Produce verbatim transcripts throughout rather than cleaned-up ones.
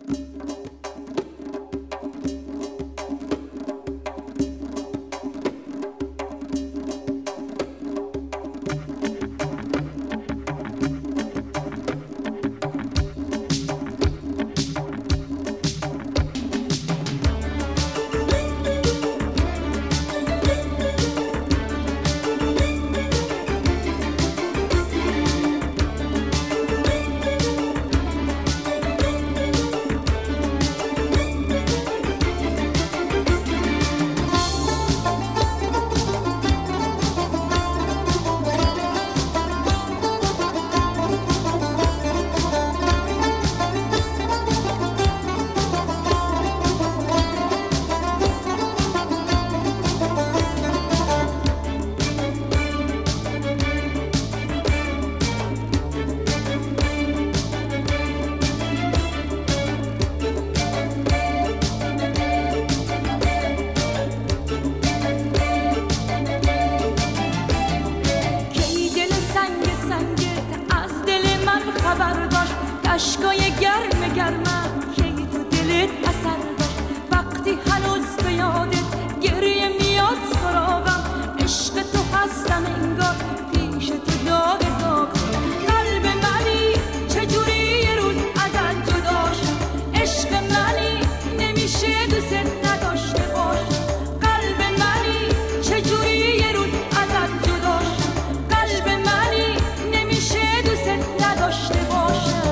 اشکای گرم گرمم که تو دلت اثر داشت، وقتی هنوز به یادت گریه میاد سراغم، عشق تو هستم انگار پیش تو داغ داغ. قلب منی چجوری یه روز ازت جدا شد، عشق منی نمیشه دوست نداشته باشم. قلب منی چجوری یه روز ازت جدا شد، قلب منی نمیشه دوست نداشته باشم.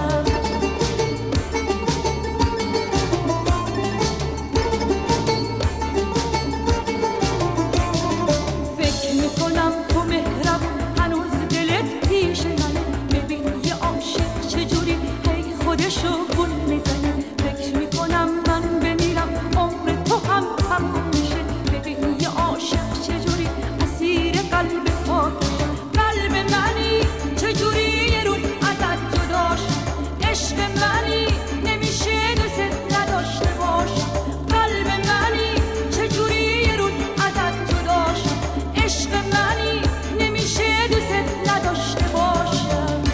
خودشو گل میزنه، فکر میکنم من بمیرم عمر تو هم تموم میشه. ببین یه عاشق چجوری اسیر قلب پاکشه. قلب منی چجوری یه روز ازت جدا شد، عشق منی نمیشه دوست نداشته باشم. قلب منی چجوری یه روز ازت جدا شد، عشق منی نمیشه دوست نداشته باشم.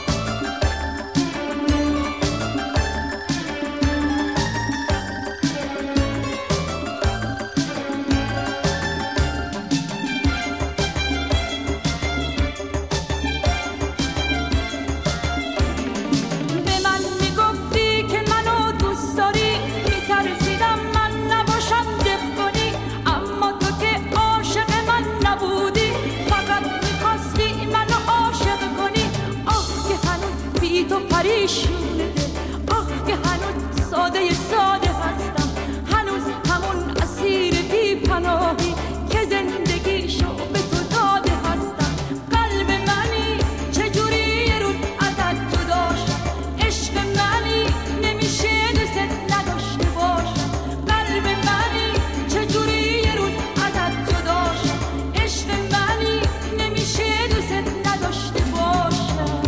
تو پریشون دل، آه که هنوز ساده ساده هستم، هنوز همون اسیر بی پناهی که زندگیشو به تو داده هستم. قلب منی چجوری یه روز ازت جدا شد، عشق منی نمیشه دوست نداشته باشم. قلب منی چجوری یه روز ازت جدا شد، عشق منی نمیشه دوست نداشته باشم.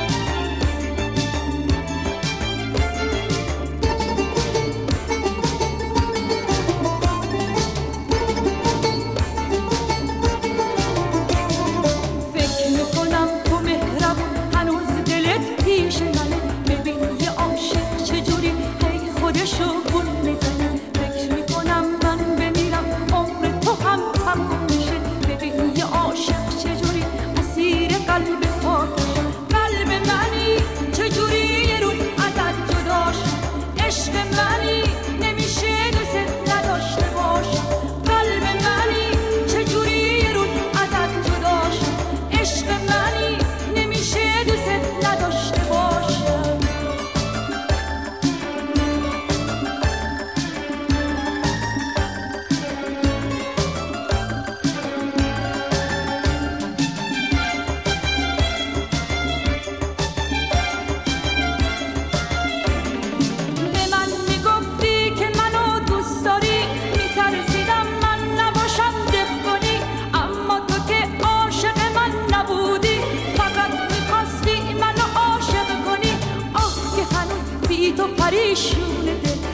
خودشو گل میزنه، فکر میکنم من بمیرم عمر تو هم تموم میشه. ببین یه عاشق چجوری اسیر قلب پاکشه. قلب منی چجوری یه روز ازت جدا شد، عشق منی نمیشه دوست نداشته باشم. قلب منی چجوری یه روز ازت جدا شد، عشق منی نمیشه دوست نداشته باشم. تو پریشون دل،